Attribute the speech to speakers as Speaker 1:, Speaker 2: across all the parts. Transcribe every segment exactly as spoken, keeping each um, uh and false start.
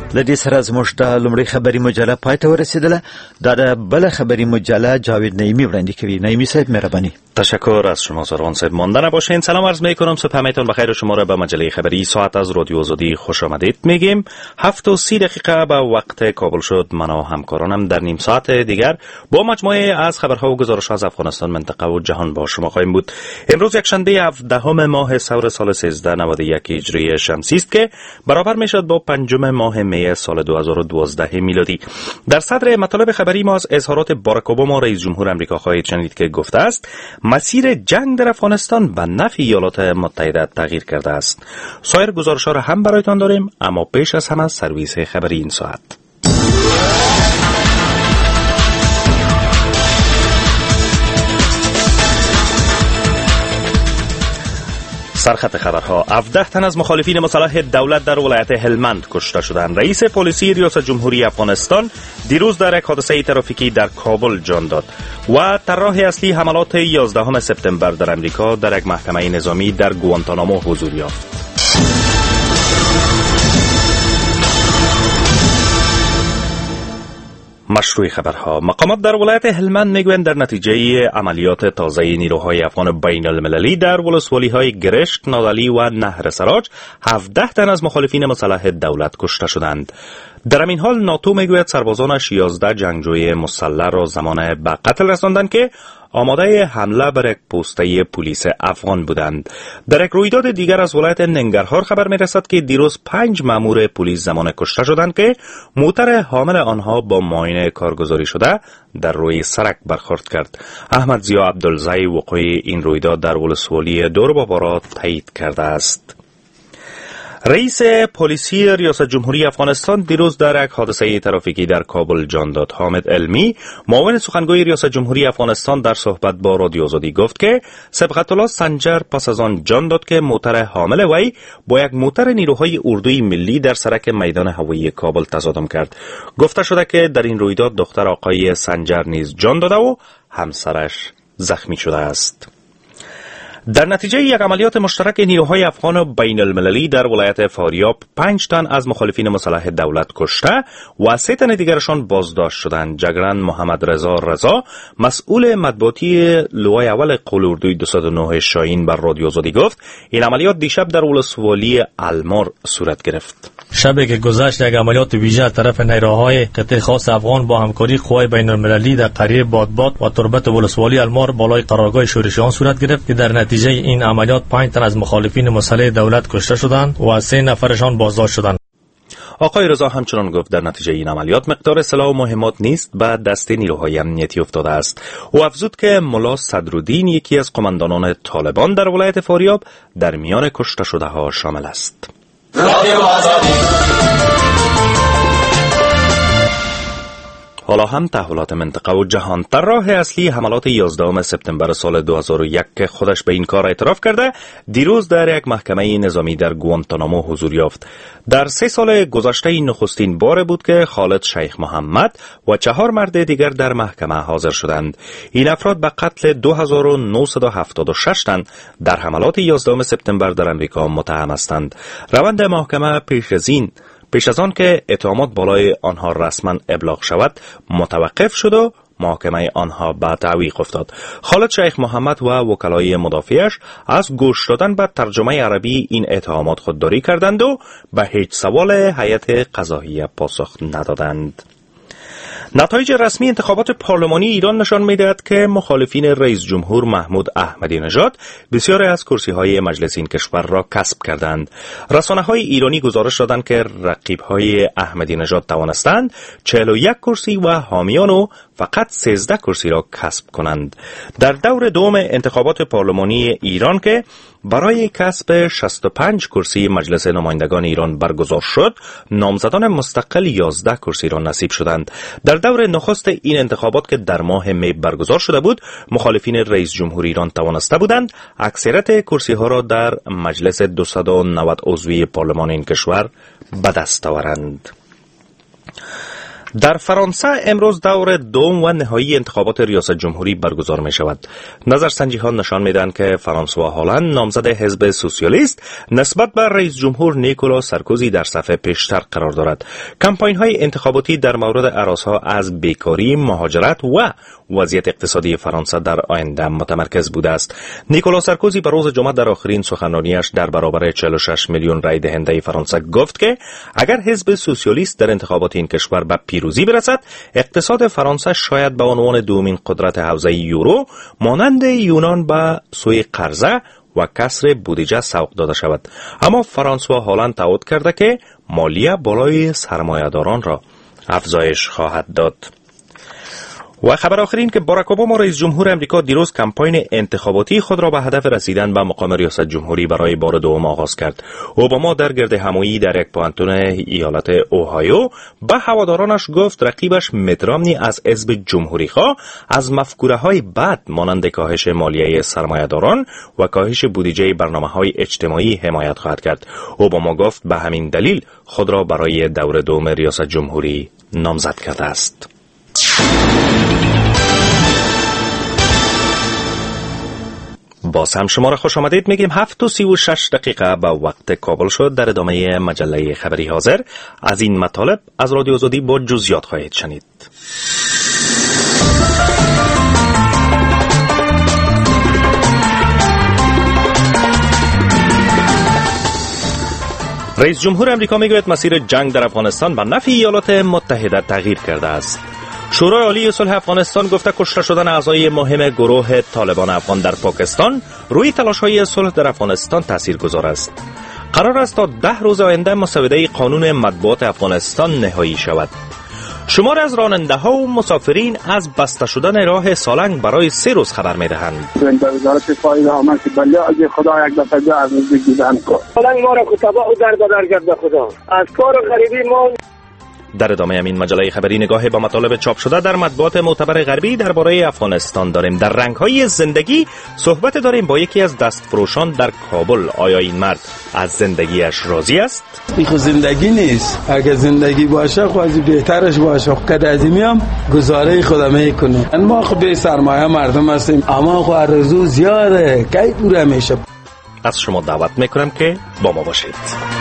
Speaker 1: د دې سره زموږ د لومړۍ خبري مجله پای ته ورسېدله. دا د بل خبري مجله جاوید نعیمی وړاندې کوي. نعیمی صاحب مهربانی.
Speaker 2: تشکر از شما سروان صاحب. مانده نباشین. سلام عرض میکنم. صبح همتون بخیر و شما را به مجله خبری ساعت از رادیو آزادی خوش آمدید میگیم. هفت و سی دقیقه به وقت کابل شد. من و همکارانم در نیم ساعت دیگر با مجموعه از خبرها و گزارش‌ها از افغانستان، منطقه و جهان با شما خواهیم بود. امروز یکشنبه هفدهم ماه سور سال سیزده نود و یک هجری شمسی است که برابر میشد با پنجم ماه می سال دو هزار و دوازده میلادی. در صدر مطالب خبری ما از اظهارات باراک اوباما رئیس جمهور آمریکا خواهید شنید که گفته است مسیر جنگ در افغانستان به نفع ایالات متحده تغییر کرده است. سایر گزارش‌ها را هم برایتان داریم، اما پیش از همه سرویس خبری این ساعت. سرخط خبرها: هفده تن از مخالفین مسلح دولت در ولایت هلمند کشته شدند. رئیس پلیسی ریاست جمهوری افغانستان دیروز در یک حادثه ترافیکی در کابل جان داد و طراح اصلی حملات یازدهم سپتامبر در امریکا در یک محکمه نظامی در گوانتانامو حضور یافت. مشروع خبرها: مقامات در ولایت هلمند میگویند در نتیجه عملیات تازه نیروهای افغان بین المللی در ولسوالی‌های گرشک، نادعلی و نهر سراج هفده تن از مخالفین مسلح دولت کشته شدند. در این حال ناتو میگوید سربازانش یازده جنگجوی مسلح را زمان به قتل رساندند که آماده حمله بر یک پوسته پلیس افغان بودند. در یک رویداد دیگر از ولایت ننگرهار خبر میرسد که دیروز پنج مأمور پلیس زمان کشته شدند که موتر حامل آنها با معاینه کارگزاری شده در روی سرک برخورد کرد. احمد ضیا عبدالزی وقوع این رویداد در ولسوالی دوربابا را تایید کرده است. رئیس پلیسی ریاست جمهوری افغانستان دیروز در یک حادثه ترافیکی در کابل جان داد. حامد علمی، معاون سخنگوی ریاست جمهوری افغانستان، در صحبت با رادیو آزادی گفت که سبقت الله سنجر پس از آن جان داد که موتر حامل وی با یک موتر نیروهای اردوی ملی در سرک میدان هوایی کابل تصادم کرد. گفته شده که در این رویداد دختر آقای سنجر نیز جان داده و همسرش زخمی شده است. در نتیجه یک عملیات مشترک نیروهای افغان و بین المللی در ولایت فاریاب پنج تن از مخالفین مسلح دولت کشته و سه تن دیگرشان بازداشت شدند. جگرن محمد رضا رضا، مسئول مطبوعاتی لوای اول قول اردوی دویست و نه شاهین، بر رادیو آزادی گفت این عملیات دیشب در ولسوالی المار صورت گرفت.
Speaker 3: شبی که گذشت یک عملیات ویژه از طرف نیروهای قطع خاص افغان با همکاری قوای بین المللی در قریه بادباد و تربت ولسوالی المار بالای قرارگاه شورشیان صورت گرفت که در نتیجه این عملیات پنج تن از مخالفین مسلح دولت کشته شدند و سه نفرشان بازداشت شدند.
Speaker 2: آقای رضا همچنان گفت در نتیجه این عملیات مقدار سلاح و مهمات نیست به دست نیروهای امنیتی افتاده است. او افزود که ملا صدرالدین، یکی از قماندانان طالبان در ولایت فاریاب، در میان کشته شده ها شامل است. حالا هم تحولات منطقه و جهان. طراح اصلی حملات یازدهم سپتامبر سال دو هزار و یک که خودش به این کار اعتراف کرده، دیروز در یک محکمه نظامی در گوانتانامو حضور یافت. در سه سال گذشته نخستین بار بود که خالد شیخ محمد و چهار مرد دیگر در محکمه حاضر شدند. این افراد به قتل دو هزار و نهصد و هفتاد و شش تن در حملات یازدهم سپتامبر در امریکا متهم هستند. روند محکمه پیش از این پیش از آن که اتهامات بالای آنها رسما ابلاغ شود متوقف شد و محاکمه آنها به تعویق افتاد. خالد شیخ محمد و وکلای مدافعش از گوش دادن به ترجمه عربی این اتهامات خودداری کردند و به هیچ سوال هیئت قضاییه پاسخ ندادند. نتایج رسمی انتخابات پارلمانی ایران نشان می‌دهد که مخالفین رئیس جمهور محمود احمدی نژاد بسیاری از کرسی‌های مجلس این کشور را کسب کردند. رسانه‌های ایرانی گزارش دادند که رقیب‌های احمدی نژاد توانستند چهل و یک کرسی و حامیان او فقط سیزده کرسی را کسب کنند. در دور دوم انتخابات پارلمانی ایران که برای کسب شصت و پنج کرسی مجلس نمایندگان ایران برگزار شد، نامزدان مستقل یازده کرسی را نصیب شدند. در دور نخست این انتخابات که در ماه می برگزار شده بود، مخالفین رئیس جمهور ایران توانسته بودند اکثریت کرسی ها را در مجلس دویست و نود عضوی پارلمان این کشور به دست آورند. در فرانسه امروز دور دوم و نهایی انتخابات ریاست جمهوری برگزار می شود. نظرسنجی ها نشان می دهند که فرانسوا هالند نامزد حزب سوسیالیست نسبت به رئیس جمهور نیکولا سارکوزی در صف پیشتر قرار دارد. کمپاین های انتخاباتی در مورد اعراضها از بیکاری، مهاجرت و وضعیت اقتصادی فرانسه در آینده متمرکز بوده است. نیکولا سارکوزی به روز جمعه در آخرین سخنرانیش در برابر چهل و شش میلیون رای دهنده فرانسه گفت که اگر حزب سوسیالیست در انتخابات این کشور به پیروزی برسد، اقتصاد فرانسه شاید به عنوان دومین قدرت حوزه یورو مانند یونان به سوی قرضه و کسر بودجه سوق داده شود. اما فرانسوا هالند تعهد کرده که مالیه بالای سرمایه‌داران را افزایش خواهد داد. و خبر آخر این که باراک اوباما رئیس جمهور امریکا دیروز کمپاین انتخاباتی خود را به هدف رسیدن به مقام ریاست جمهوری برای بار دوم آغاز کرد. اوباما در گرد همایی در یک پوانتون ایالت اوهایو به هوادارانش گفت رقیبش میت رامنی از حزب جمهوری‌خواه از مفکوره‌های بد مانند کاهش مالیه سرمایه‌داران و کاهش بودجه برنامه‌های اجتماعی حمایت خواهد کرد. اوباما گفت به همین دلیل خود را برای دور دوم ریاست جمهوری نامزد کرده است. باز هم شما را خوش آمدید میگیم. هفت و سی و شش دقیقه به وقت کابل شد. در ادامه مجله خبری حاضر از این مطالب از رادیو آزادی با جزئیات خواهید شنید. رئیس جمهور امریکا میگوید مسیر جنگ در افغانستان به نفع ایالات متحده تغییر کرده است. شورای عالی صلح افغانستان گفته کشته شدن اعضای مهم گروه طالبان افغان در پاکستان روی تلاش‌های صلح در افغانستان تاثیرگذار است. قرار است تا ده روز آینده مسوده قانون مطبوعات افغانستان نهایی شود. شمار از راننده‌ها و مسافرین از بسته شدن راه سالنگ برای سه روز خبر می‌دهند.
Speaker 4: در وزارت فایده آمد که بله از خدا یک دفعه جا از دیدن کن. سالنگ ما را کتابا و در بدر کرده خدا. از کار غریبی ما.
Speaker 2: در ادامه همین مجله خبری نگاهی با مطالب چاپ شده در مطبوعات معتبر غربی درباره افغانستان داریم. در رنگ‌های زندگی صحبت داریم با یکی از دستفروشان در کابل. آیا این مرد از زندگیش راضی است؟
Speaker 5: این خود زندگی نیست. اگر زندگی باشه خواهی بهترش باشه. قد از این میام گزاره خودم میکنه. ما خود به سرمایه مردم هستیم اما خود آرزو زیاده کی پوره میشه.
Speaker 2: از شما دعوت میکنم که با ما باشید.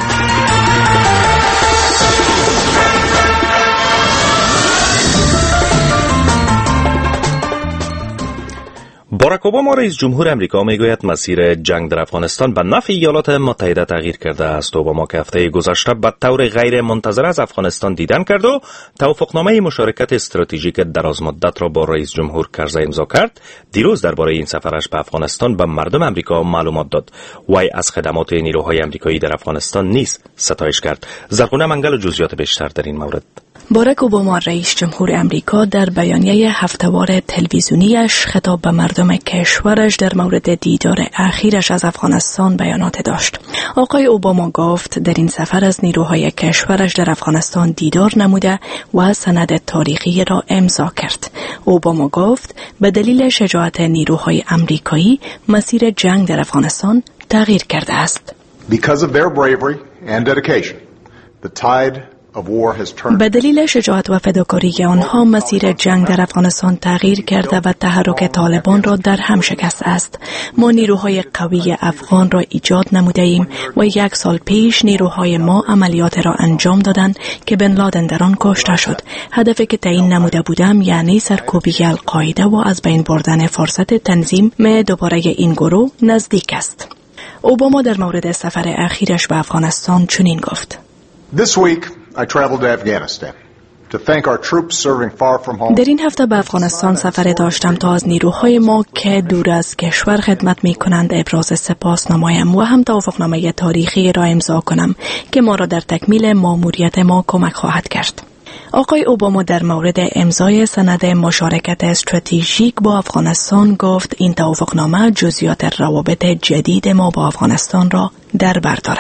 Speaker 2: باراک اوباما رئیس جمهور امریکا میگوید مسیر جنگ در افغانستان به نفع ایالات متحده تغییر کرده است. اوباما که هفته گذشته به طور غیر منتظر از افغانستان دیدن کرد و توافقنامه مشارکت استراتژیک درازمدت را با رئیس جمهور کرزی امضا کرد، دیروز درباره این سفرش به افغانستان به مردم امریکا معلومات داد. وی از خدمات نیروهای امریکایی در افغانستان نیز ستایش کرد. زرغونه منگل و جزئیات بیشتر در این مورد.
Speaker 6: باراک اوباما رئیس جمهور امریکا در بیانیه هفته‌وار تلویزیونیش خطاب به مردم کشورش در مورد دیدار اخیرش از افغانستان بیانات داشت. آقای اوباما گفت در این سفر از نیروهای کشورش در افغانستان دیدار نموده و سند تاریخی را امضا کرد. اوباما گفت به دلیل شجاعت نیروهای امریکایی مسیر جنگ در افغانستان تغییر کرده است.
Speaker 7: Because of their bravery and dedication, the tide
Speaker 6: به دلیل شجاعت و فداکاری آنها مسیر جنگ در افغانستان تغییر کرده و تحرک طالبان را در هم شکست است. ما نیروهای قوی افغان را ایجاد نموده ایم و یک سال پیش نیروهای ما عملیات را انجام دادند که بن لادن در آن کشته شد. هدفی که تعیین نموده بودم یعنی سرکوبی القاعده و از بین بردن فرصت تنظیم دوباره این گروه نزدیک است. اوباما در مورد سفر اخیرش به افغانستان چنین گفت:
Speaker 7: This week I traveled to Afghanistan to thank our troops serving far from home.
Speaker 6: در این هفته به افغانستان سفر داشتم تا از نیروهای ما که دور از کشور خدمت می کنند ابراز سپاس نمایم و هم توافقنامه تاریخی را امضا کنم که ما را در تکمیل ماموریت ما کمک خواهد کرد. آقای اوباما در مورد امضای سند مشارکت استراتژیک با افغانستان گفت این توافقنامه جزئیات روابط جدید ما با افغانستان را در بر دارد.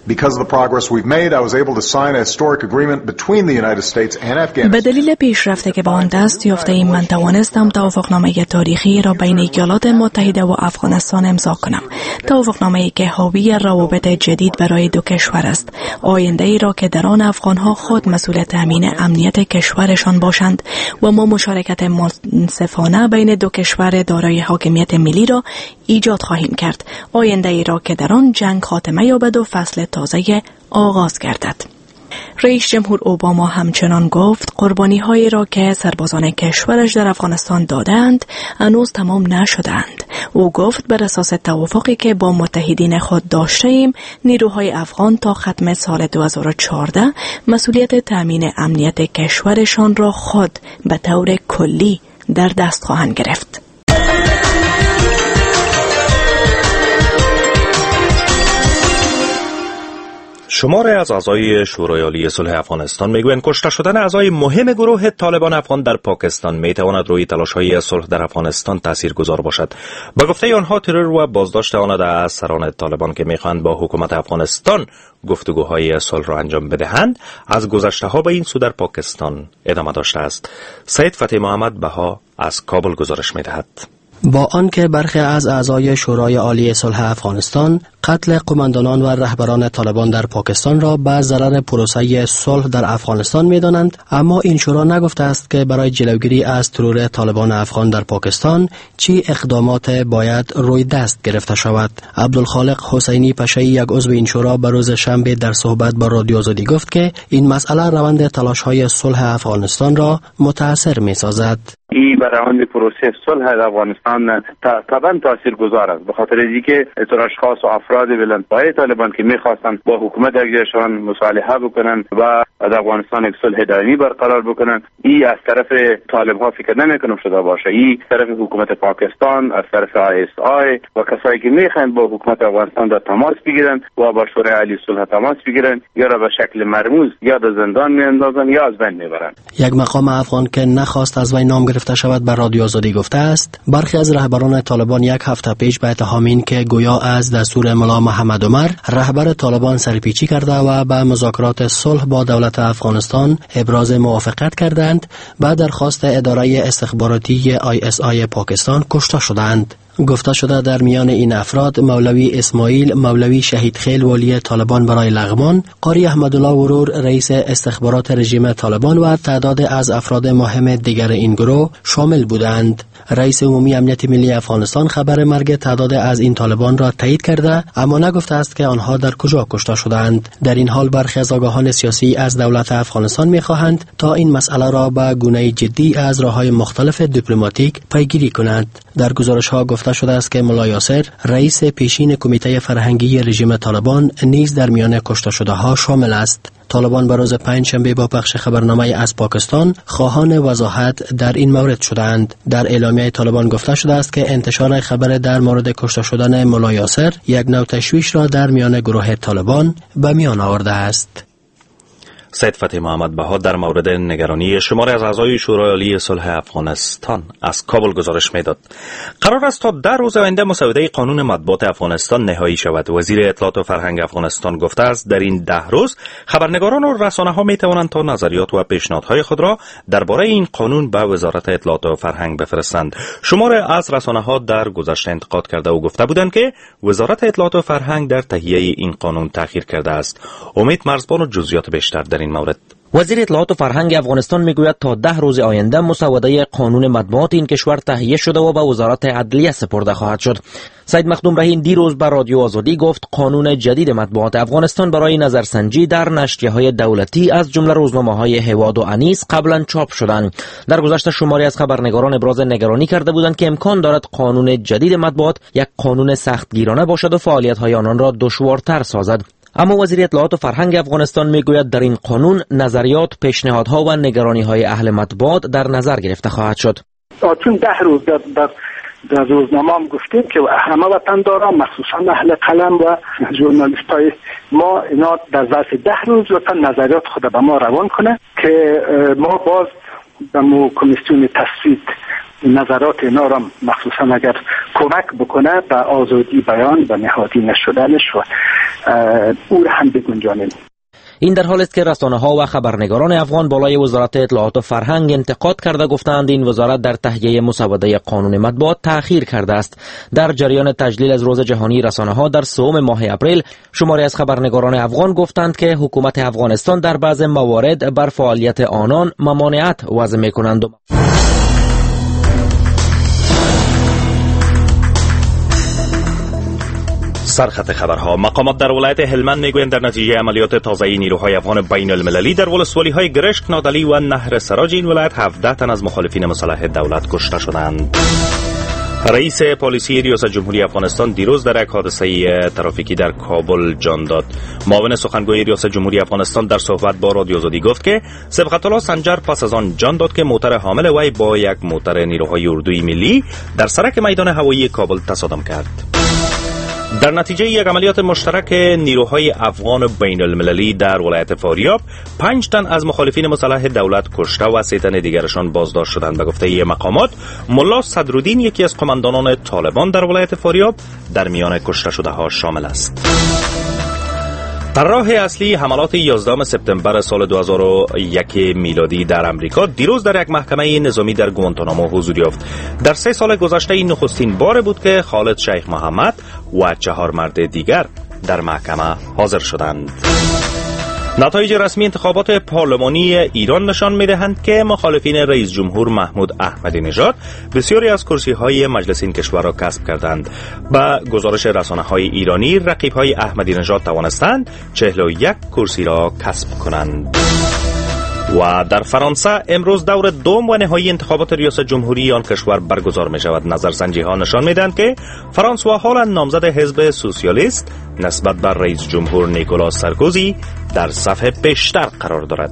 Speaker 7: Because of the progress we've made, I was able to sign a historic agreement between the United States and Afghanistan.
Speaker 6: به دلیل پیشرفتی که به آن دست یافته ایم، من توانستم توافقنامه تاریخی را بین ایالات متحده و افغانستان امضا کنم. توافقنامه‌ای که حاوی روابط جدید برای دو کشور است، آینده‌ای را که در آن افغان‌ها خود مسئول تامین امنیت کشورشان باشند و ما مشارکت منصفانه بین دو کشور دارای حاکمیت ملی را ایجاد خواهیم کرد. آینده‌ای را که در آن جنگ خاتمه یابد و فصل تازه آغاز گردد. رئیس جمهور اوباما همچنان گفت قربانی‌هایی را که سربازان کشورش در افغانستان دادند هنوز تمام نشدند. او گفت بر اساس توافقی که با متحدین خود داشتیم، نیروهای افغان تا ختم سال دو هزار و چهارده مسئولیت تامین امنیت کشورشان را خود به طور کلی در دست خواهند گرفت.
Speaker 2: شماری از اعضای شورای عالی صلح افغانستان میگویند کشته شدن اعضای مهم گروه طالبان افغان در پاکستان میتواند روی تلاش‌های صلح در افغانستان تاثیرگذار باشد. با گفته آنها ترور و بازداشت آن از سران طالبان که میخواهند با حکومت افغانستان گفتگوهای صلح را انجام بدهند از گذشته‌ها به این سو در پاکستان ادامه داشته است. سید فتح محمد بها از کابل گزارش میدهد.
Speaker 8: با آنکه برخی از اعضای شورای عالی صلح افغانستان قتل قماندانان و رهبران طالبان در پاکستان را به ضرر پروسه صلح در افغانستان می‌دانند، اما این شورا نگفته است که برای جلوگیری از ترور طالبان افغان در پاکستان چی اقدامات باید روی دست گرفته شود. عبدالخالق حسینی پشایی، یک عضو این شورا، به روز شنبه در صحبت با رادیو آزادی گفت که این مسئله روند تلاش‌های صلح افغانستان را متاثر می‌سازد.
Speaker 9: این برای پروسه صلح در افغانستان طبعا تاثیرگذار است، به خاطر اینکه اطلاع اشخاص و افراد بلندپایه طالبان که میخواستند با حکومت دیگرشان مصالحه بکنن و در افغانستان یک صلح دائمی برقرار بکنن، این از طرف طالب ها فکر نمیکنم شده باشه. این از طرف حکومت پاکستان، از طرف آی اس آی و کسایی که میخواهند با حکومت افغانستان در تماس بگیرن و با شورای عالی صلح تماس بگیرن، یا را به شکل مرموز یا در زندان میاندازن یا از بین میبرن. یک
Speaker 8: مقام افغان که نخواست از وی نام گرفته شود به رادیو آزادی گفته است برخی از رهبران طالبان یک هفته پیش به اتهام این که گویا از دستور ملا محمد عمر رهبر طالبان سرپیچی کرده و به مذاکرات صلح با دولت افغانستان ابراز موافقت کردند، به درخواست اداره استخباراتی آی اس آی پاکستان کشته شدند. گفته شده در میان این افراد مولوی اسماعیل مولوی شهید خیل والی طالبان برای لغمان، قاری احمدالله ورور رئیس استخبارات رژیم طالبان و تعداد از افراد مهم دیگر این گروه شامل بودند. رئیس عمومی امنیت ملی افغانستان خبر مرگ تعداد از این طالبان را تایید کرده، اما نگفته است که آنها در کجا کشته شدند. در این حال برخی از آگاهان سیاسی از دولت افغانستان می‌خواهند تا این مسئله را به گونه جدی از راه‌های مختلف دیپلماتیک پیگیری کنند. در گزارش‌ها گفته شده است که ملا یاسر رئیس پیشین کمیته فرهنگی رژیم طالبان نیز در میان کشته شده‌ها شامل است. طالبان به روز پنجشنبه با پخش خبرنامه از پاکستان خواهان وضاحت در این مورد شدند. در اعلامیه طالبان گفته شده است که انتشار خبر در مورد کشته شدن ملا یاسر یک نوع تشویش را در میان گروه طالبان به میان آورده است.
Speaker 2: سید فتح محمد بها در مورد نگرانی شماری از اعضای شورای عالی صلح افغانستان از کابل گزارش میداد. قرار است تا در روز آینده مسوده قانون مطبوعات افغانستان نهایی شود. وزیر اطلاعات و فرهنگ افغانستان گفته است در این ده روز خبرنگاران و رسانه‌ها می توانند تا نظریات و پیشنهادهای خود را درباره این قانون به وزارت اطلاعات و فرهنگ بفرستند. شماری از رسانه‌ها در گذشته انتقاد کرده و گفته بودند که وزارت اطلاعات و فرهنگ در تهیه این قانون تأخیر کرده است. امید مرزبان و جزئیات بیشتر در این مورد.
Speaker 10: وزیر اطلاعات و فرهنگ افغانستان میگوید تا ده روز آینده مسوده قانون مطبوعات این کشور تهیه شده و به وزارت عدلیه سپرده خواهد شد. سید مخدوم رحیم دیروز به رادیو آزادی گفت قانون جدید مطبوعات افغانستان برای نظرسنجی در نشریه‌های دولتی از جمله روزنامه‌های هواد و انیس قبلا چاپ شدند. در گذشته شماری از خبرنگاران ابراز نگرانی کرده بودند که امکان دارد قانون جدید مطبوعات یک قانون سختگیرانه باشد و فعالیت‌های آنان را دشوارتر سازد. اما وزیر اطلاعات و فرهنگ افغانستان میگوید در این قانون نظریات، پیشنهادها و نگرانی‌های اهل مطبوعات در نظر گرفته خواهد شد.
Speaker 4: چون ده روز در, در, در روزنامه هم گفتیم که همه وطنداران مخصوصا اهل قلم و ژورنالیستای ما اینا در ظرف ده روز لطفا نظریات خود به ما روان کنه که ما باز به مو کمیسیون تصویت نظرات اینا را مخصوصا اگر کمک بکنه به آزادی بیان و نهادی نشدنش و او را هم بگنجانیم.
Speaker 10: این در حالی است که رسانه‌ها و خبرنگاران افغان بالای وزارت اطلاعات و فرهنگ انتقاد کرده گفتند این وزارت در تهیه مسوده قانون مطبوعات تأخیر کرده است. در جریان تجلیل از روز جهانی رسانه‌ها در سوم ماه اپریل شماری از خبرنگاران افغان گفتند که حکومت افغانستان در بعض موارد بر فعالیت آنان ممانعت وضع می‌کنند.
Speaker 2: سرخط خبرها. مقامات در ولایت هلمند میگویند در نتیجه عملیات تازه نیروهای افغان بین المللی در ولسوالی‌های گرشک، نادلی و نهر سراج این ولایت هفده تن از مخالفین مسلح دولت کشته شدند. رئیس پلیسی ریاست جمهوری افغانستان دیروز در یک حادثه ترافیکی در کابل جان داد. معاون سخنگوی ریاست جمهوری افغانستان در صحبت با رادیو آزادی گفت که سبقت الله سنجر پس از آن جان داد که موتر حامل وی با یک موتر نیروهای اردوی ملی در سرک میدان هوایی کابل تصادم کرد. در نتیجه یک عملیات مشترک نیروهای افغان بین المللی در ولایت فاریاب پنج تن از مخالفین مسلح دولت کشته و سه تن دیگرشان بازداشت شدند. به گفته مقامات ملا صدرالدین یکی از قماندانان طالبان در ولایت فاریاب در میان کشته شده ها شامل است. طراح اصلی حملات یازدهم سپتامبر سال دو هزار و یک میلادی در امریکا دیروز در یک محکمه نظامی در گوانتانامو حضور یافت. در سه سال گذشته این نخستین بار بود که خالد شیخ محمد و چهار مرد دیگر در محکمه حاضر شدند. نتایج رسمی انتخابات پارلمانی ایران نشان می‌دهند که مخالفین رئیس جمهور محمود احمدی نژاد بسیاری از کرسی‌های مجلس این کشور را کسب کردند. با گزارش رسانه‌های ایرانی رقیب‌های احمدی نژاد توانستند چهل و یک کرسی را کسب کنند. و در فرانسه امروز دور دوم و نهایی انتخابات ریاست جمهوری آن کشور برگزار می شود. نظرسنجی ها نشان می دهند که فرانسوا حالا نامزد حزب سوسیالیست نسبت بر رئیس جمهور نیکولاس سارکوزی در صف پیشتر قرار دارد.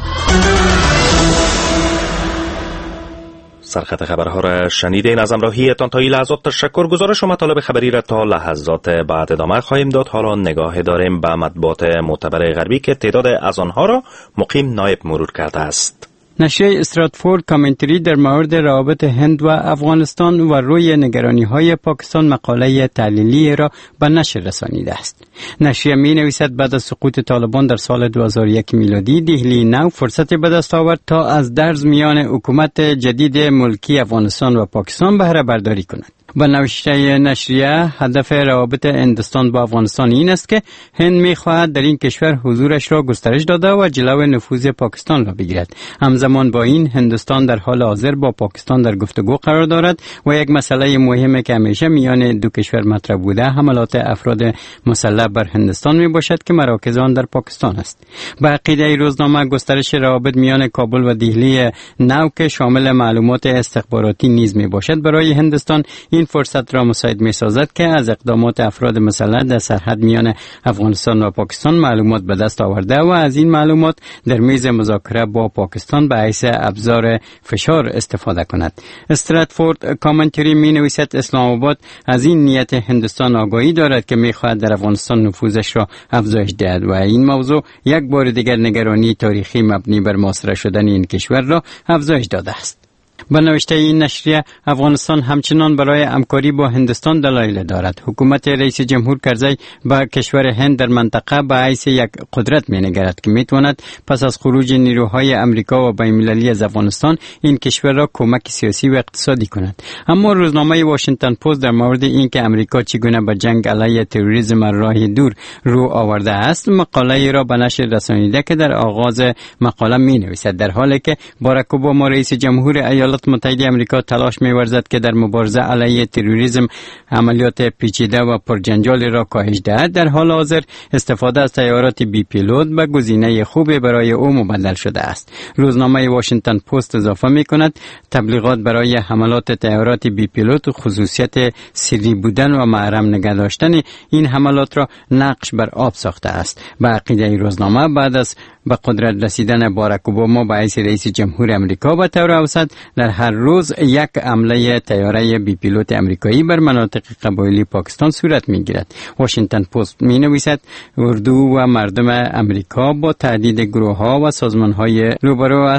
Speaker 2: سرخط خبرها را شنیدین. از همراهیتان تا این لحظات تشکر. گزارش و مطالب خبری را تا لحظات بعد ادامه خواهیم داد. حالا نگاه داریم به مطبوعات معتبر غربی که تعداد از آنها را مقیم نایب مرور کرده است.
Speaker 11: نشریه استراتفورد کامنتری در مورد روابط هند و افغانستان و روی نگرانی‌های پاکستان مقاله تحلیلی را به نشر رسانیده است. نشریه می‌نویسد بعد از سقوط طالبان در سال دو هزار و یک میلادی دهلی نو فرصت به دست آورد تا از درز میان حکومت جدید ملکی افغانستان و پاکستان بهره برداری کند. با نوشته نشریه هدف روابط هندوستان با افغانستان این است که هند می‌خواهد در این کشور حضورش را گسترش داده و جلو نفوذ پاکستان را بگیرد. همزمان با این هندوستان در حال حاضر با پاکستان در گفتگو قرار دارد و یک مسئله مهم که همیشه میان دو کشور مطرح بوده حملات افراد مسلح بر هندوستان میباشد که مراکز آن در پاکستان است. با عقیده روزنامه گسترش روابط میان کابل و دهلی نو که شامل معلومات استخباراتی نیز میباشد برای هندوستان این فرصت را مساعد می‌سازد که از اقدامات افراد مسلح در سرحد میان افغانستان و پاکستان معلومات به دست آورده و از این معلومات در میز مذاکره با پاکستان به حیث ابزار فشار استفاده کند. استراتفورد کامنتری می‌نویسد اسلام آباد از این نیت هندوستان آگاهی دارد که می‌خواهد در افغانستان نفوذش را افزایش دهد و این موضوع یک بار دیگر نگرانی تاریخی مبنی بر محاصره شدن این کشور را افزایش داده است. با نوشته این نشریه افغانستان همچنان برای همکاری با هندوستان دلایل دارد. حکومت رئیس جمهور کرزی با کشور هند در منطقه به حیث یک قدرت می‌نگرد که می‌تواند پس از خروج نیروهای امریکا و بین‌المللی از افغانستان این کشور را کمک سیاسی و اقتصادی کند. اما روزنامه واشنگتن پست در مورد اینکه امریکا چگونه به جنگ علیه تروریسم راه دور رو آورده است مقاله را به نشر رسانیده که در آغاز مقاله می‌نویسد در حالی که باراک اوباما رئیس جمهور ایالات متحده آمریکا تلاش می‌ورزد که در مبارزه علیه تروریسم عملیات پیچیده و پرجنجال را کاهش دهد، در حال حاضر استفاده از طیارات بی پیلوت به گزینه خوبی برای او مبدل شده است. روزنامه واشنگتن پست اضافه می‌کند تبلیغات برای حملات طیارات بی پیلوت خصوصیت سری بودن و محرم نگه داشتن این حملات را نقش بر آب ساخته است. به عقیده روزنامه بعد از به قدرت رسیدن باراک اوباما به حیث رئیس جمهور امریکا به طور اوسط در هر روز یک حمله طیاره بی پیلوت امریکایی بر مناطق قبایلی پاکستان صورت می‌گیرد. واشنگتن پست می‌نویسد اردو و مردم امریکا با تهدید گروه‌ها و سازمان‌های روبرو است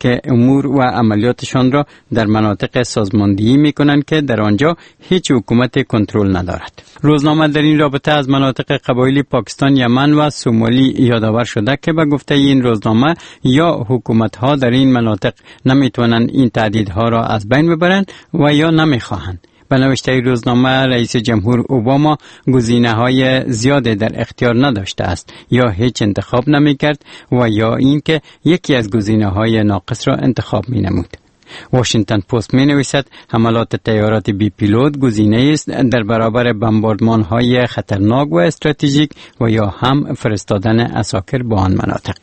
Speaker 11: که امور و عملیاتشان را در مناطق سازماندهی می کنند که در آنجا هیچ حکومت کنترل ندارد. روزنامه در این رابطه از مناطق قبایلی پاکستان، یمن و سومالی یادآور شده که به گفته این روزنامه یا حکومت‌ها در این مناطق نمیتونن این تهدیدها را از بین ببرند و یا نمیخواهند. به نوشته روزنامه، رئیس جمهور اوباما گزینه‌های زیاده در اختیار نداشته است، یا هیچ انتخاب نمی‌کرد و یا اینکه یکی از گزینه‌های ناقص را انتخاب می‌نمود. واشنگتن پست می‌نویسد حملات طیارات بی پیلوت گزینه است در برابر بمباردمان‌های خطرناک و استراتژیک و یا هم فرستادن عساکر به آن مناطق.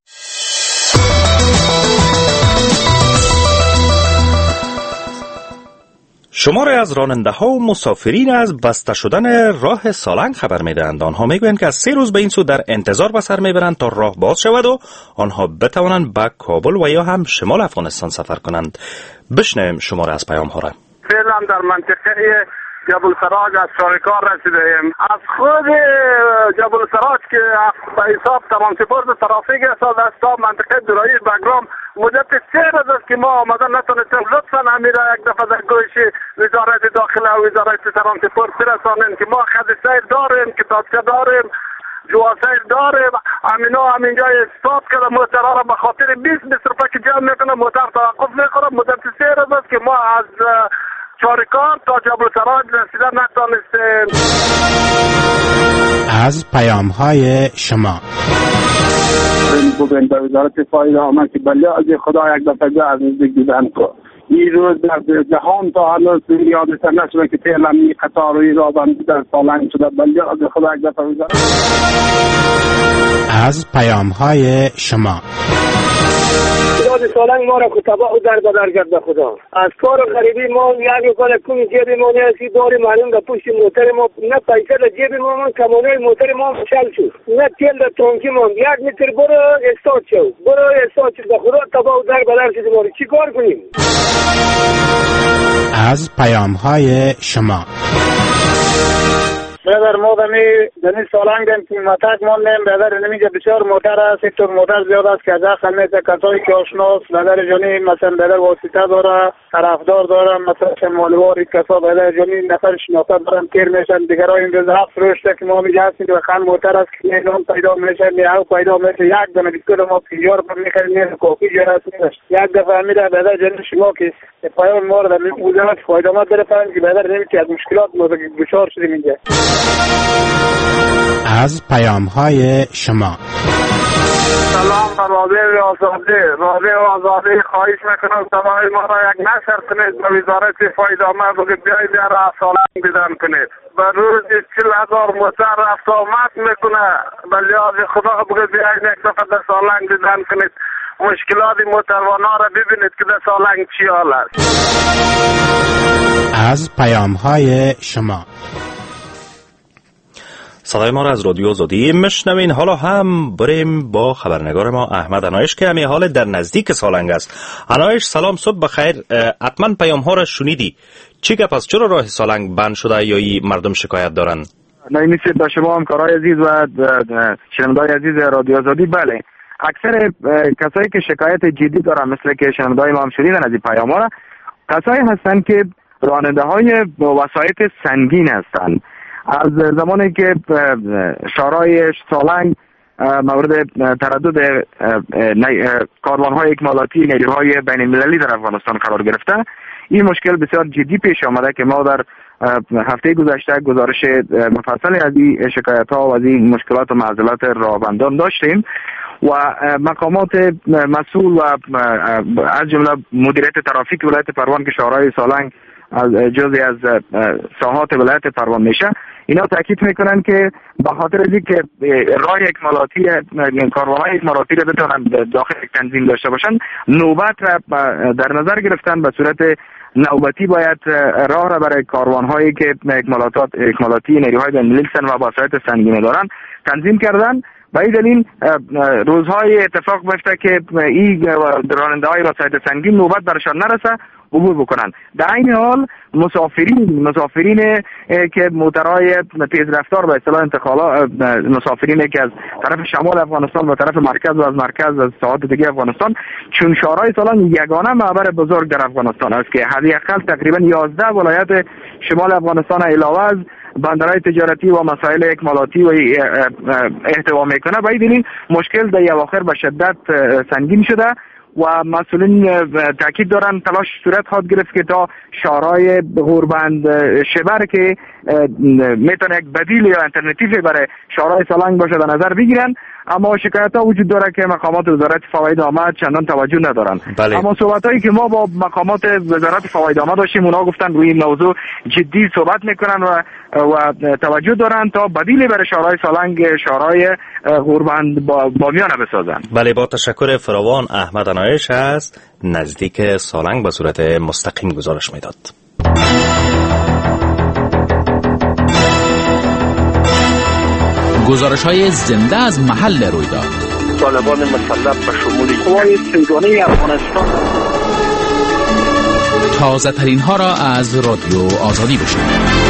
Speaker 2: شماری از راننده ها و مسافرین از بسته شدن راه سالنگ خبر میدهند. آنها میگویند که از سه روز به این سو در انتظار به سر میبرند تا راه باز شود و آنها بتوانند به کابل و یا هم شمال افغانستان سفر کنند. بشنویم شماره از پیام ها را.
Speaker 12: فعلا در منطقه جبل سراج از شارکار رسیدیم. از خود جبل سراج که به حساب تمام سپرد ترافیک است از تا منطقه درایی بگرام مدت سه روز است که ما آمدن نتونستیم. لطفا همین را یک دفعه در گوش وزارت داخله و وزارت ترانسپورت برسانیم که ما خط سیر داریم، کتابچه داریم، جواسیر داریم. همینا همینجا استاد کرده موترها را به خاطر بیست بیست روپیه که جمع میکنه موتر توقف میکنه. مدت سه روز است که ما از چارکار تا جبل سراج رسیدن نتونستیم.
Speaker 13: از پیام های شما
Speaker 12: بگوین به وزارت فایده آمد که بله از خدا یک دفعه از نزدیک دیدن کن. این روز در جهان تا هنوز یادتر نشده که فعلا این قطار روی را بندی در سالنگ شده. بله از خدا یک دفعه وزارت.
Speaker 13: از پیام های شما
Speaker 14: یاد سالنگ ما را که تباه و در بدر کرده خدا. از کار و غریبی ما یک کار کمی جیب ما نیستی داری معلوم در پشت موتر ما نه پیسه در جیب ما من کمانه موتر ما شل شد نه تیل در تانکی ما یک متر برو استاد شد برو استاد شد. خدا تباه و در بدر شد. ما چی کار کنیم؟
Speaker 13: از پیام های شما
Speaker 12: برادر ما دمی دنی سالنگ دیم که متک ماندیم. برادر نمیگه بسیار موتر است، سکتور موتر زیاد است که از اخل میشه کسایی که آشناست برادر جانی مثلا برادر واسطه داره، طرفدار داره، مثلا شمالواری کسا برادر جانی نفر شناخته دارن تیر میشن. دیگر ها این روز هفت روشته که ما میگه هستیم که خان موتر است که نیلون پیدا میشه، نیهو پیدا میشه. یک دونه دیگر ما پیجار پر میکنیم نیست کافی جاره است. یک دفعه میده برادر جانی شما که پایان ما رو در وزارت فایدامات داره فهم که برادر نمیگه از مشکلات ما دچار شدیم اینجا.
Speaker 13: از پیام های شما
Speaker 12: سلام بر رادیو آزادی. رادیو آزادی خواهش میکنم تمام ما را یک نشر کنید به وزارت فایده آمد و بیایید در سالنگ دیدن کنید. به روز چل هزار موتر رفت آمد میکنه. به لحاظ خدا بگید بیایید یک دفعه در سالنگ دیدن کنید. مشکلات موتروانا را ببینید که در سالنگ چی حال است.
Speaker 13: از پیام های شما
Speaker 2: صدای ما را از رادیو آزادی میشنوین. حالا هم بریم با خبرنگار ما احمد انایش که همین حال در نزدیک سالنگ است. انایش سلام، صبح بخیر. حتما پیام ها را شنیدی. چی گپ است؟ چرا راه سالنگ بند شده یا ای مردم شکایت دارن؟
Speaker 9: نمیشه با شما همکارای عزیز و شنوندای عزیز رادیو آزادی. بله، اکثر کسایی که شکایت جدی دارن مثل که شنوندای ما هم شنیدن از این پیام ها را، کسایی هستن که راننده های وسایط سنگین هستند. از زمانی که شورای سالنگ مورد تردد کاروان‌های اکمالاتی نیروهای بین المللی در افغانستان قرار گرفته، این مشکل بسیار جدی پیش آمده که ما در هفته گذشته گزارش مفصلی از این شکایت‌ها و از این مشکلات و معضلات راهبندان داشتیم و مقامات مسئول و از جمله مدیریت ترافیک ولایت پروان که شورای سالنگ از جزئی از ساحات ولایت پروان میشه، اینا تاکید میکنن که به خاطر از اینکه راه اکمالاتی کاروان‌های اکمالاتی را بتونن داخل تنظیم داشته باشن، نوبت را در نظر گرفتن به صورت نوبتی باید راه را برای کاروان‌هایی که اکمالاتات اکمالاتی نیروهای بین‌المللی و وسایط سنگین دارن تنظیم کردن. به این دلیل روزهای اتفاق میفته که این راننده‌های وسایط سنگین نوبت برشان نرسه
Speaker 15: عبور بکنن. در این حال مسافرین مسافرین که موترهای تیز رفتار به اصطلاح انتقالات، مسافرین که از طرف شمال افغانستان و طرف مرکز و از مرکز از ساحات دیگه افغانستان، چون شورای سالنگ یگانه معبر بزرگ در افغانستان است که حداقل تقریبا یازده ولایت شمال افغانستان علاوه از بندرهای تجارتی و مسائل اکمالاتی و احتوا میکنه. به این دلیل مشکل در اواخر به شدت سنگین شده و مسئولین تاکید دارن تلاش صورت خواهد گرفت که تا شورای غوربند شبر که میتونه یک بدیل یا الټرناتیو برای شورای سالنگ باشه در نظر بگیرن، اما شکایت ها وجود داره که مقامات وزارت فواید عامه چندان توجه ندارن.
Speaker 2: بله.
Speaker 15: اما صحبت هایی که ما با مقامات وزارت فواید عامه داشتیم، اونا گفتن روی این موضوع جدی صحبت میکنن و و توجه دارن تا بدیلی برای شورای سالنگ شورای غوربند با بامیانه بسازن.
Speaker 2: بله، با تشکر فراوان. احمد انایش است نزدیک سالنگ به صورت مستقیم گزارش میداد.
Speaker 16: گزارش‌های زنده از محل رویداد.
Speaker 17: طالبان مسلح به شمول قوای سیگانه افغانستان.
Speaker 16: تازه ترین ها را از رادیو آزادی بشنوید.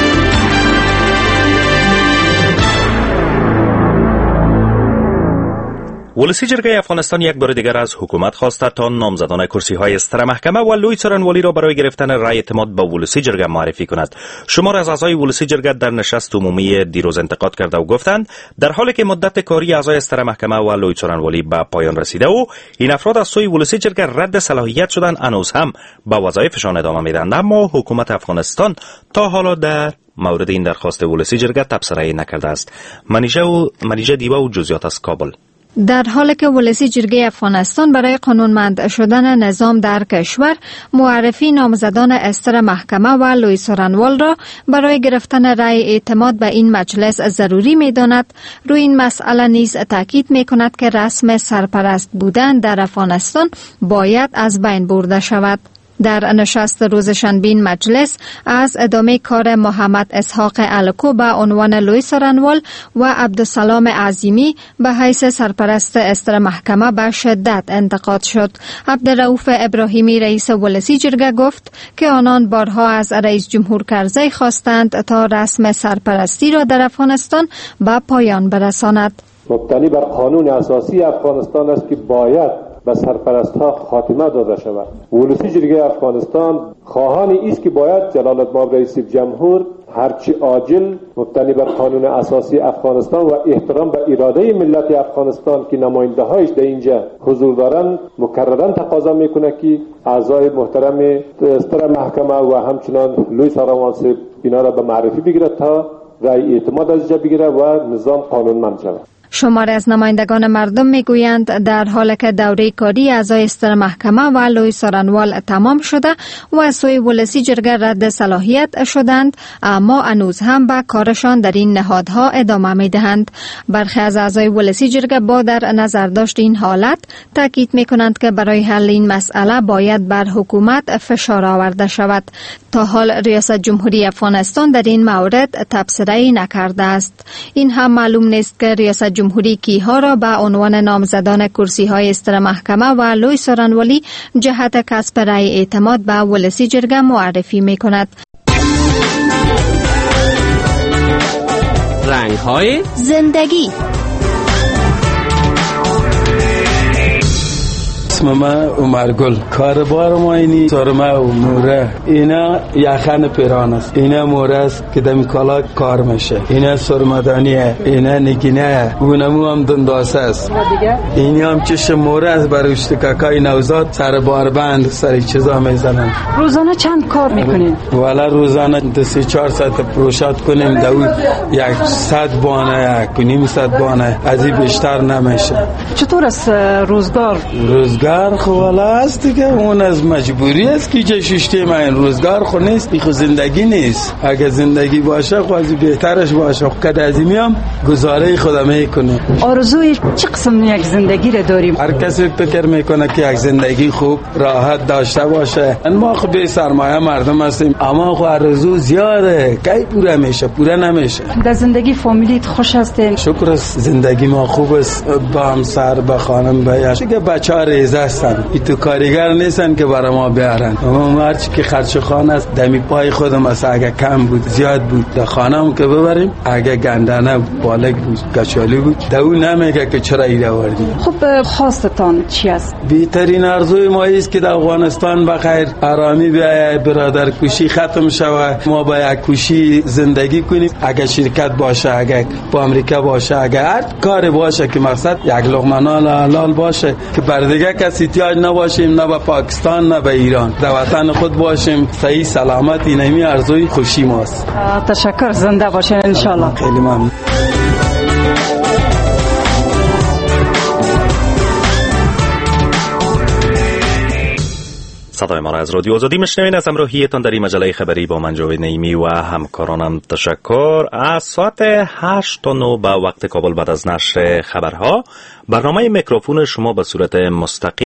Speaker 2: ولسی جرگه افغانستان یک بار دیگر از حکومت خواسته تا نامزدان کرسی های ستر محکمه و لوی څارنوالي را برای گرفتن رای اعتماد به ولسی جرگه معرفی کند. شمار از اعضای ولسی جرگه در نشست عمومی دیروز انتقاد کرده و گفتند در حالی که مدت کاری اعضای ستر محکمه و لوی څارنوالي به پایان رسیده و این افراد از سوی ولسی جرگه رد صلاحیت شدند، هنوز هم به وظایفشان ادامه میدهند، اما حکومت افغانستان تا حالا در مورد این درخواست ولسی جرگه تبصره نکرده است. منیژه و منیژه دیبا و جزئیات از کابل.
Speaker 18: در حالی که ولسی جرگه افغانستان برای قانونمند شدن نظام در کشور معرفی نامزدان استر محکمه و لوی څارنوال را برای گرفتن رای اعتماد به این مجلس ضروری می داند، روی این مسئله نیز تاکید می کند که رسم سرپرست بودن در افغانستان باید از بین برده شود. در نشست روز شنبه مجلس از ادامه کار محمد اسحاق الکو به عنوان لوی څارنوال و عبدالسلام عظیمی به حیث سرپرست استر محکمه به شدت انتقاد شد. عبدالرؤوف ابراهیمی رئیس ولسی جرگه گفت که آنان بارها از رئیس جمهور کرزی خواستند تا رسم سرپرستی را در افغانستان به پایان برساند.
Speaker 19: مبتنی بر قانون اساسی افغانستان است که باید به سرپرست ها خاتمه داده شود. ولسی جرگه افغانستان خواهان است که باید جلالت مآب رئیس جمهور هرچی عاجل مبتنی بر قانون اساسی افغانستان و احترام به اراده ملت افغانستان که نماینده هایش در اینجا حضور دارند مکررن تقاضا میکنه که اعضای محترم استر محکمه و همچنان لوی څارنوال اینا را به معرفی بگیره تا رای اعتماد از اینجا بگیره و نظام قانونمند شود.
Speaker 18: شمار از نمایندگان مردم میگویند در حالی که دوره کاری اعضای استر محکمه و لوی څارنوال تمام شده و از سوی ولسی جرگه رد صلاحیت شدند، اما هنوز هم به کارشان در این نهادها ادامه میدهند. برخی از اعضای ولسی جرگه با در نظر داشت این حالت تاکید میکنند که برای حل این مسئله باید بر حکومت فشار آورده شود. تا حال ریاست جمهوری افغانستان در این مورد تبصره نکرده است. این هم معلوم نیست که ریاست جمهوری کیها را به عنوان نامزدان کرسی های استر محکمه و لوی څارنوالي جهت کسب رای اعتماد به ولسی جرگه معرفی می کند.
Speaker 16: رنگ های
Speaker 18: زندگی.
Speaker 5: اسم ما عمر گل، کاربار ما اینی سرمه و موره، اینا یخن پیران است، اینا موره است که دم کالا کار میشه، اینا سرمدانیه، اینا نگینه، اونمو هم دنداسه است، اینی هم چشم موره است برای اشتکاکای نوزاد سر باربند سر چیزا میزنن.
Speaker 20: روزانه چند کار میکنین؟
Speaker 5: والا روزانه دو سه چهار ساعت پروشات کنیم، دو یک صد بانه یک نیم صد بانه، از این بیشتر نمیشه.
Speaker 20: چطور است روزگار؟
Speaker 5: روزگار خو والا است دیگه، اون از مجبوری است که چه ششته ما این روزگار خو نیست، این خو زندگی نیست. اگه زندگی باشه خو از بهترش باشه، خو کد از میام گزاره خودم میکنه.
Speaker 20: آرزوی چه قسم یک زندگی رو داریم؟
Speaker 5: هر کسی فکر میکنه که یک زندگی خوب راحت داشته باشه. ما خو به سرمایه مردم هستیم، اما خو آرزو زیاده، کی پوره میشه؟ پوره نمیشه.
Speaker 20: در زندگی فامیلیت خوش هستین؟
Speaker 5: شکر است، زندگی ما خوب است، با همسر با خانم با دیگه بچه‌ها ریزه هستن، این تو کارگر نیستن که برای ما بیارن. ما هرچی که خرچ خانه است دمی پای خودم است، اگه کم بود زیاد بود در خانه هم که ببریم، اگه گندانه بالک بود گچالی بود دو نمیگه که چرا ایره وردی.
Speaker 20: خب خواستتان چی است؟
Speaker 5: بهترین آرزوی ما است که در افغانستان بخیر آرامی بیاید، برادر کشی ختم شود، ما با یک کشی زندگی کنیم. اگه شرکت باشه، اگه با امریکا باشه، اگه هر کار باشه که مقصد یک لقمه نان حلال باشه که بر دیگه کسی احتیاج نباشیم، نه به پاکستان نه به ایران، در وطن خود باشیم صحیح سلامت. اینمی آرزوی خوشی ماست.
Speaker 20: تشکر، زنده باشین ان شاء الله.
Speaker 5: خیلی ممنون.
Speaker 2: صدای ما را از رادیو آزادی میشنوین. از همراهیتان در این مجله خبری با من جاوید نعیمی و همکارانم تشکر. از ساعت هشت تا نه به وقت کابل بعد از نشر خبرها برنامه میکروفون شما به صورت مستقیم